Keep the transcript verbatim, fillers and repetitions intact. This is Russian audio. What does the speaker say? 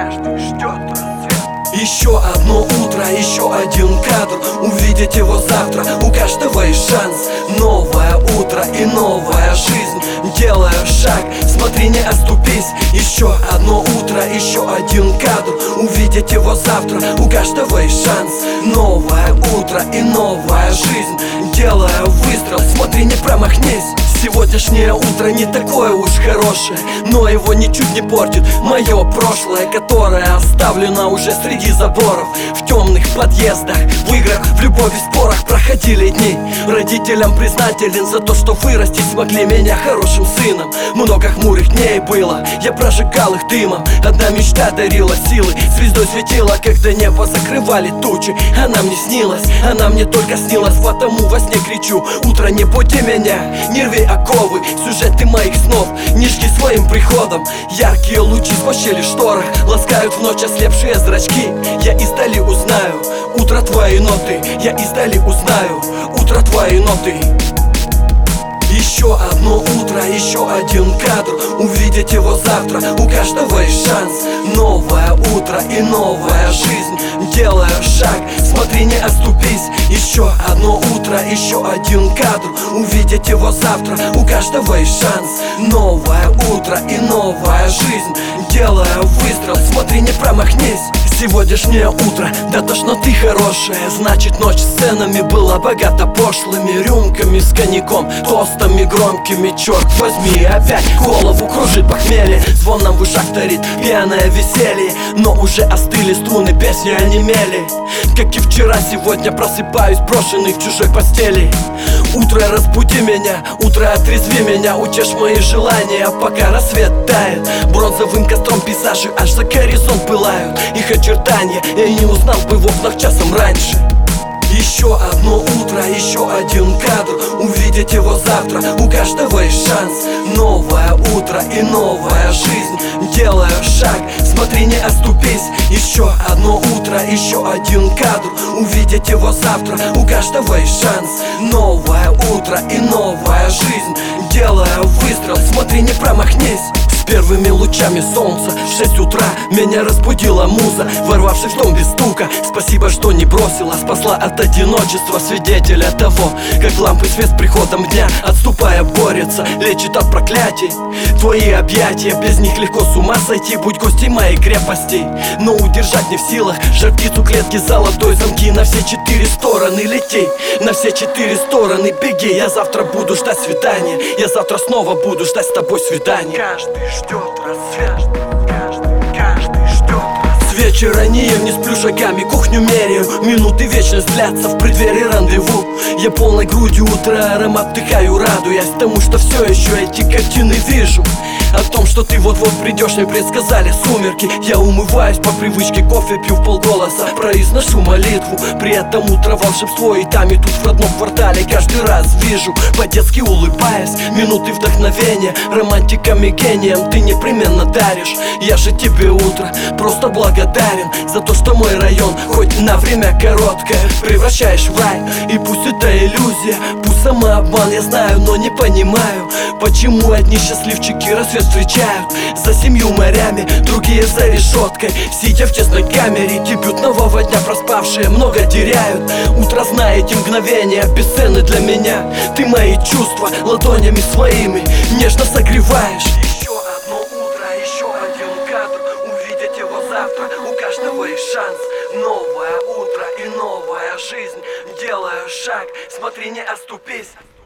Каждый ждет рассвет. Еще одно утро, еще один кадр. Увидеть его завтра, у каждого есть шанс. Новое утро и новая жизнь. Делаю шаг, смотри, не оступись. Еще одно утро, еще один кадр. Увидеть его завтра, у каждого есть шанс. Новое утро и новая жизнь. Делаю выстрел, смотри, не промахнись. Сегодняшнее утро не такое уж хорошее, но его ничуть не портит мое прошлое, которое оставлено уже среди заборов. В темных подъездах, в играх, в любовь и спорах проходили дни. Родителям признателен за то, что вырастить смогли меня хорошим сыном. Много хмурых дней было, я прожигал их дымом. Одна мечта дарила силы, звездой светила, когда небо закрывали тучи. Она мне снилась, она мне только снилась, потому во сне кричу: утро, не будьте меня, не рви оковы, сюжеты моих снов, не жги своим приходом. Яркие лучи с пощели шторы ласкают в ночь ослепшие зрачки. Я издали узнаю утро твои ноты, я издали узнаю утро твои ноты. Еще одно утро, еще один кадр. Увидеть его завтра, у каждого есть шанс. Новое утро и новая жизнь. Делаю шаг, смотри, не оступись. Еще одно утро, еще один кадр. Увидеть его завтра, у каждого есть шанс. Новое утро и новая жизнь. Делаю выстрел, смотри, не промахнись. Сегодняшнее утро, да тошноты хорошая. Значит, ночь сценами была богата пошлыми рюмками с коньяком, тостами громкими. Черт возьми, опять голову кружит похмелье. Звоном в ушах тарит пьяное веселье. Но уже остыли струны, песни онемели. Как и вчера, сегодня просыпаюсь брошенный в чужой постели. Утро, разбуди меня, утро, отрезви меня. Утешь мои желания, пока рассвет тает. Бронзовым костром пейзажи аж за горизонт пылают. Их очертания я не узнал бы в окнах часом раньше. Еще одно утро, еще один кадр. Увидеть его завтра, у каждого есть шанс. Новое утро и новая жизнь. Делаю шаг, смотри, не оступись. Еще одно утро, еще один кадр. Увидеть его завтра, у каждого есть шанс. Новое утро и новая жизнь. Делаю выстрел, смотри, не промахнись. С первыми лучами солнца в шесть утра меня разбудила муза, ворвавшись в дом без стука. Спасибо, что не бросила, спасла от одиночества, свидетеля того, как лампы свет с приходом дня, отступая, борется, лечит от проклятий. Твои объятия, без них легко с ума сойти. Будь гостей моей крепости, но удержать не в силах. Жар птицу клетки золотой, замки на все четыре стороны. Лети на все четыре стороны, беги. Я завтра буду ждать свидания, я завтра снова буду ждать с тобой свидания. Каждый ждет рассвет, каждый, каждый ждет рассвет. С вечера не ем, не сплю шагами, кухню меряю. Минуты вечность длятся в преддверии рандеву. Я полной грудью утро аромат вдыхаю, радуясь тому, что все еще эти картины вижу. О том, что ты вот-вот придешь, мне предсказали сумерки. Я умываюсь по привычке, кофе пью в полголоса, произношу молитву. При этом утро волшебство и там, и тут в родном квартале каждый раз вижу, по-детски улыбаясь, минуты вдохновения. Романтиками, гением ты непременно даришь. Я же тебе утро просто благодарен за то, что мой район хоть на время короткое превращаешь в рай. И пусть это иллюзия, пусть самообман, я знаю, но не понимаю, почему одни счастливчики рассвет встречают за семью морями, другие за решеткой, сидя в тесной камере. Дебют нового дня проспавшие много теряют. Утро, знай эти мгновения, бесценны для меня. Ты мои чувства ладонями своими нежно согреваешь. Еще одно утро, еще один кадр. Увидеть его завтра, у каждого есть шанс. Новое утро и новая жизнь. Делаю шаг, смотри, не оступись.